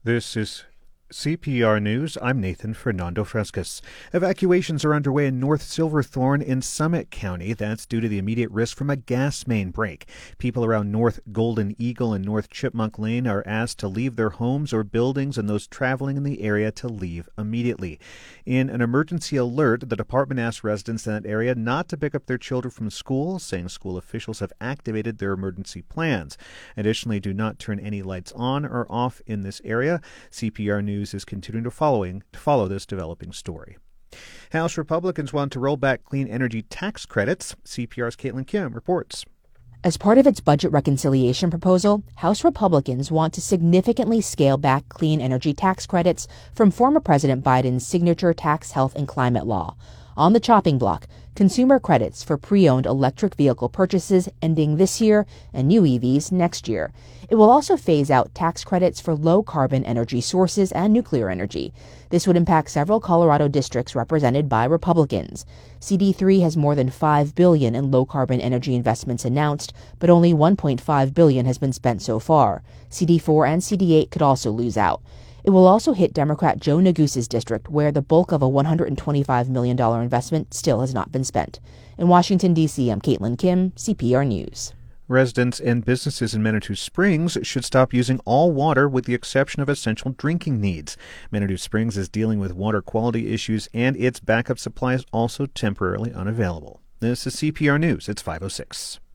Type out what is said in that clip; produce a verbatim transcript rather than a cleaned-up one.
This is C P R News. I'm Nathan Fernando Frescas. Evacuations are underway in North Silverthorne in Summit County. That's due to the immediate risk from a gas main break. People around North Golden Eagle and North Chipmunk Lane are asked to leave their homes or buildings, and those traveling in the area to leave immediately. In an emergency alert, the department asked residents in that area not to pick up their children from school, saying school officials have activated their emergency plans. Additionally, do not turn any lights on or off in this area. C P R News is continuing to following to follow this developing story. House Republicans want to roll back clean energy tax credits. C P R's Caitlin Kim reports. As part of its budget reconciliation proposal, House Republicans want to significantly scale back clean energy tax credits from former President Biden's signature tax, health, and climate law. On the chopping block, consumer credits for pre-owned electric vehicle purchases ending this year and new E Vs next year. It will also phase out tax credits for low-carbon energy sources and nuclear energy. This would impact several Colorado districts represented by Republicans. C D three has more than five billion dollars in low-carbon energy investments announced, but only one point five billion dollars has been spent so far. C D four and C D eight could also lose out. It will also hit Democrat Joe Negus's district, where the bulk of a one hundred twenty-five million dollars investment still has not been spent. In Washington, D C, I'm Caitlin Kim, C P R News. Residents and businesses in Manitou Springs should stop using all water with the exception of essential drinking needs. Manitou Springs is dealing with water quality issues, and its backup supply is also temporarily unavailable. This is C P R News. It's five oh six.